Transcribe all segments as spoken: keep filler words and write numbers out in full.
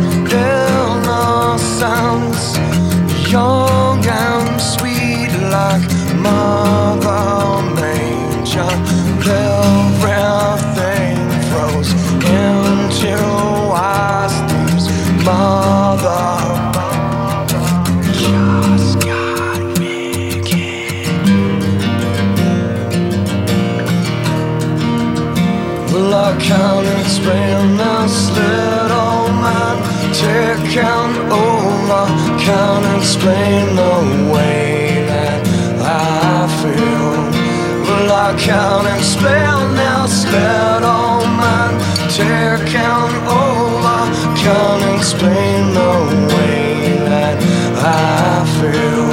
innocence, young and sweet like Mother Nature. Everything throws into ice. These mother just got wicked. Well, I can't explain this little man taking over. Can't explain the way that I feel. Well, I can't explain this little man taking over. Can't explain the way that I feel.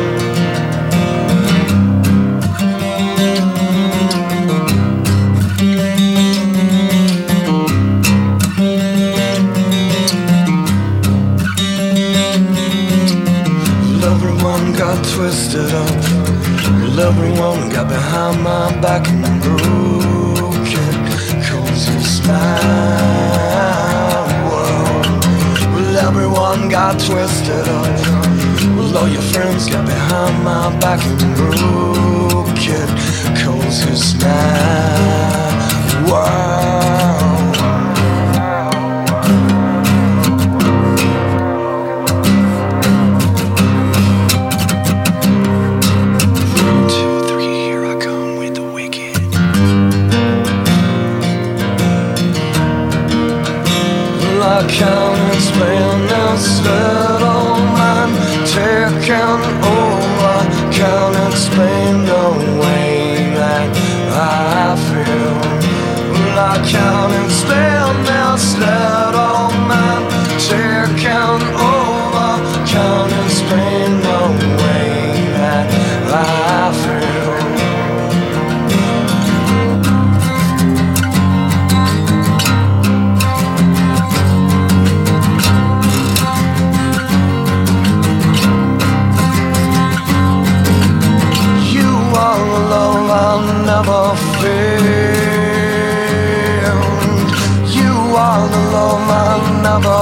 Everyone got twisted up. Well, everyone got behind my back and broke it, 'cause it's my world. Well, everyone got twisted up. Well, all your friends got behind my back and broke it, 'cause it's my world. I can't explain this little man taking over. Can't explain the way that I feel. Well, I can't explain this little man taking over. Can't explain the way that I feel. Never failed. You are the love I never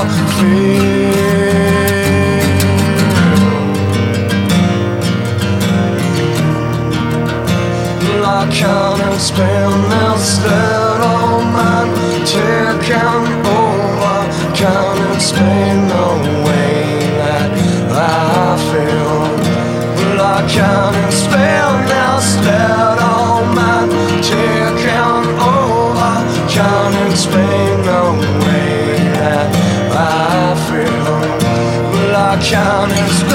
failed. Well, I can't explain this little man taking over. Can't explain the way that I feel. Well, I can't explain this little man taking over. Can't explain the way that I feel. Well, I can't explain